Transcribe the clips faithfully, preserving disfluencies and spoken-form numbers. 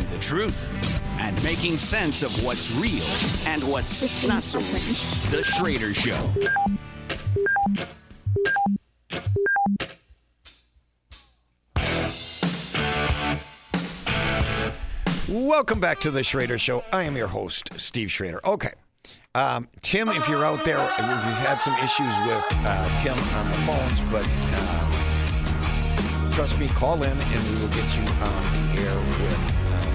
the truth and making sense of what's real and what's not so real. The Schrader Show. Welcome back to the Schrader Show. I am your host, Steve Schrader. Okay. Um, Tim, if you're out there, we've had some issues with uh, Tim on the phones, but uh, trust me, call in and we will get you on the air with,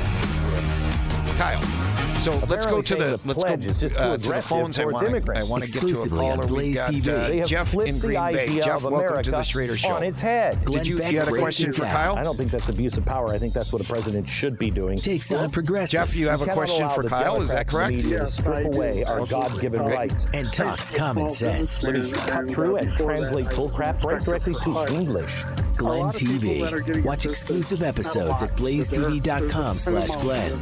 uh, with Kyle. So let's go to the let's go uh, to the phones. I want to I want to get to a caller. We got uh, Jeff in Green Bay. Jeff, welcome to the Schrader Show. On its head. Did you, you had a question for Kyle? I don't think that's abuse of power. I think that's what a president should be doing. Takes on progressives. Jeff, you have a question for Kyle. Is that correct? Yes, strip away our God-given rights and talks common sense. Let me cut through and translate bullcrap right directly to English. Glenn T V. Watch exclusive episodes at blaze t v dot com slash Glenn.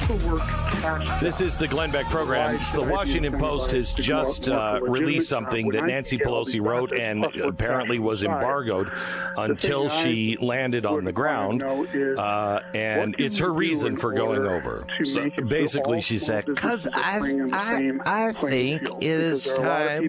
This is the Glenn Beck program. The Washington Post has just uh, released something that Nancy Pelosi wrote and apparently was embargoed until she landed on the ground. Uh, and it's her reason for going over. So basically, she said, because I, I, I think it is time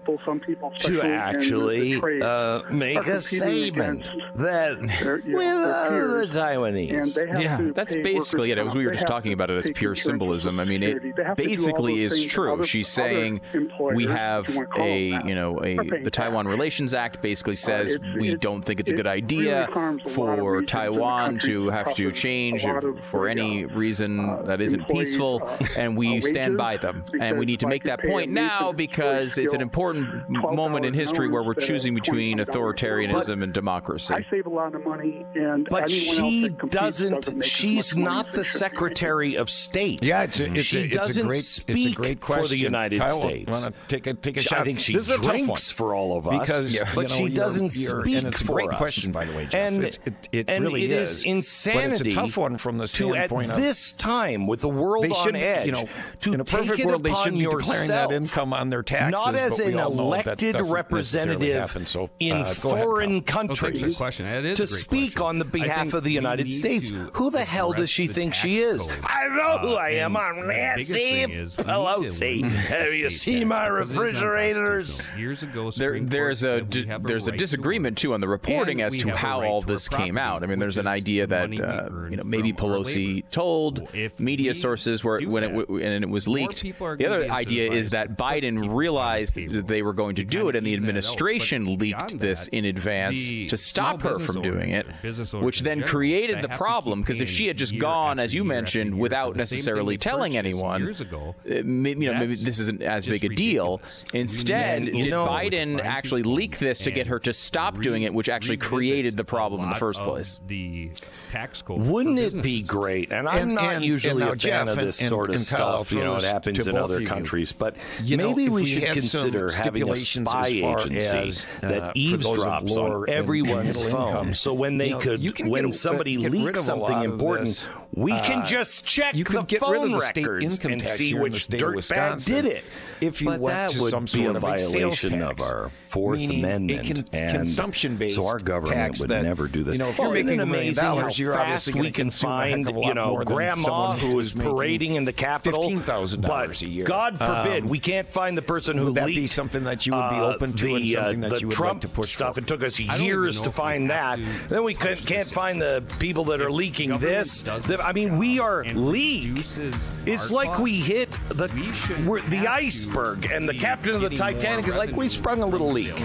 to actually uh, make a statement that we love the Taiwanese. Yeah, that's basically it. As we were just talking about it as pure symbolism. I mean, it basically is true. She's saying we have a, you know, a the Taiwan Relations Act basically says we don't think it's a good idea for Taiwan to have to change for any reason that isn't peaceful, and we stand by them. And we need to make that point now because it's an important moment in history where we're choosing between authoritarianism and democracy. A lot of money, and but she doesn't. She's not the Secretary of State. Yeah, it's a, it's she a, it's doesn't a great, speak it's a great question for the United Kyle, States. Want to take a take a shot? I think she this is drinks for all of us, because, yeah. but you know, she doesn't you're, speak and it's a for great us. question, by the way, Jeff. And it's, it, it and really it is, is insanity. But it's a tough one from the standpoint to, at of this time with the world they should, on edge. You know, to in a perfect take world, it they should be yourself, declaring that income on their taxes, not as but we an all know that elected doesn't representative happen. So, in uh, foreign ahead, countries question. It is to a great speak question. on the behalf of the United States. Who the hell does she think she is? Code. I know who uh, I am. I'm Nancy Pelosi. Have you seen my refrigerators? Years ago, there, there's a di- a there's right a disagreement too on the reporting as to how right all to this came out. I mean, there's an idea that uh, you know maybe Pelosi told if media sources where when it w- and it was leaked. The other idea is that Biden realized that they were going to do it, and the administration out, leaked this in advance to stop her from doing it, which then created the problem. Because if she had just gone, as you mentioned, without necessarily telling anyone, uh, maybe, you know, maybe this isn't as big a deal. Instead, did Biden actually leak this to get her to stop doing it, which actually created the problem in the first place? The tax code. Wouldn't it be great? And I'm and, not and, usually and a fan Jeff, of this and, sort and, of and Kyle, stuff. You know, it happens in other countries. But you know, maybe we, we should consider having a spy agency as, uh, that eavesdrops on everyone's and phone. Income. So when they you know, could, can when get, somebody uh, leaks something important, we can uh, just check you can the get phone rid of the records state and see which dirtbag did it. If you but went that to would some be sort a of violation of our Fourth Amendment, a con- and consumption-based so our government tax would that, never do this. You know, if well, you're making isn't it a million amazing dollars, how you're fast obviously we can find, you know, grandma who is parading in the Capitol, fifteen thousand dollars a year. God forbid um, we can't find the person who would that leaked. Be something that you would be open to, uh, and the, something uh, that you would Trump like to push stuff. For. It took us years to find that. Then we can't, can't find the people that are leaking this. I mean, we are leaked. It's like we hit the we're, the iceberg, and the captain of the Titanic is like, we sprung a little leak.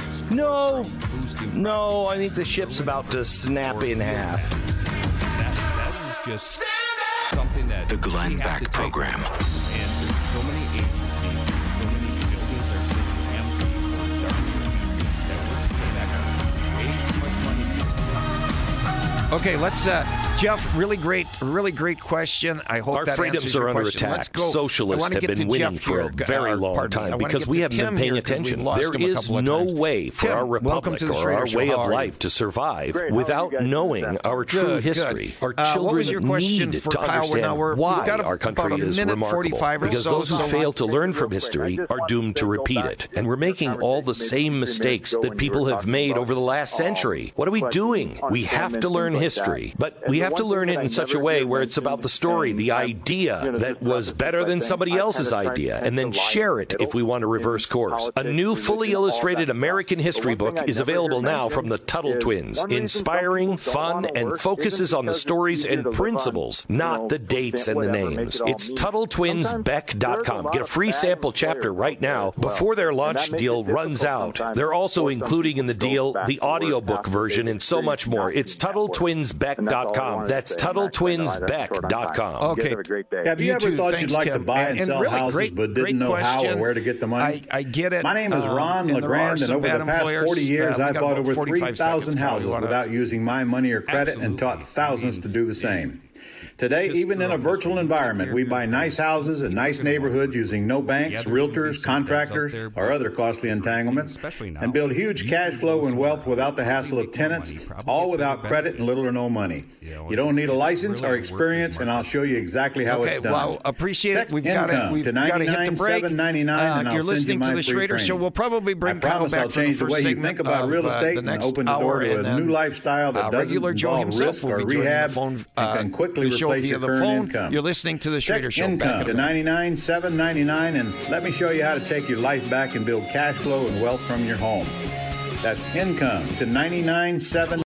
No, no, I think the ship's about to snap in half. That, that is just something that the Glenn Beck program. And there's so many agencies, so many buildings that are sitting empty, that we're that way too much money. Okay, let's, uh, Jeff, really great, really great question. I hope Our that freedoms are your under question. attack. Let's go. Socialists have been winning Jeff for here. a very uh, long time because we haven't been paying attention. There is no way for Tim, our republic the or our show. way How of life you? to survive Great. without knowing our true good, history. Good. Our Uh, children what was your question need for to Kyle? understand Now we're, why got a, our country is remarkable. Because so, those who so fail to learn from history are doomed to repeat it. And we're making all the same mistakes that people have made over the last century. What are we doing? We have to learn history, but we have have to learn it in such a way where it's about the story, the idea that was better than somebody else's idea, and then share it if we want to reverse course. A new fully illustrated American history book is available now from the Tuttle Twins. Inspiring, fun, and focuses on the stories and principles, not the dates and the names. It's Tuttle Twins Beck dot com. Get a free sample chapter right now before their launch deal runs out. They're also including in the deal the audiobook version and so much more. It's Tuttle Twins Beck dot com. That's Tuttle Twins Beck dot com. Okay. Have you, you ever too. thought Thanks, you'd like Tim. to buy and, and sell really houses great, but didn't know question. how or where to get the money? I, I get it. My name is Ron um, LeGrand, and over the past employers. forty years, uh, I've bought over three thousand houses without using my money or credit and taught thousands to do the same. Today, Just even in a virtual environment, we buy nice houses in nice neighborhoods using no banks, yeah, realtors, contractors, there, or other costly entanglements, and build huge cash flow and wealth without the hassle of tenants, all without credit and little or no money. You don't need a license or experience, and I'll show you exactly how okay, it's done. Well, appreciate it. We've got to we've got to hit the break. Uh, you're listening to the Schrader Show. We'll probably bring Kyle back for the first segment of uh, the next hour, and then new lifestyle that regular Joe himself will be joining the phone and quickly replace your current income. You're listening to the Schrader Show. Income to ninety-nine seven ninety-nine, and let me show you how to take your life back and build cash flow and wealth from your home. That's income to ninety-nine seven.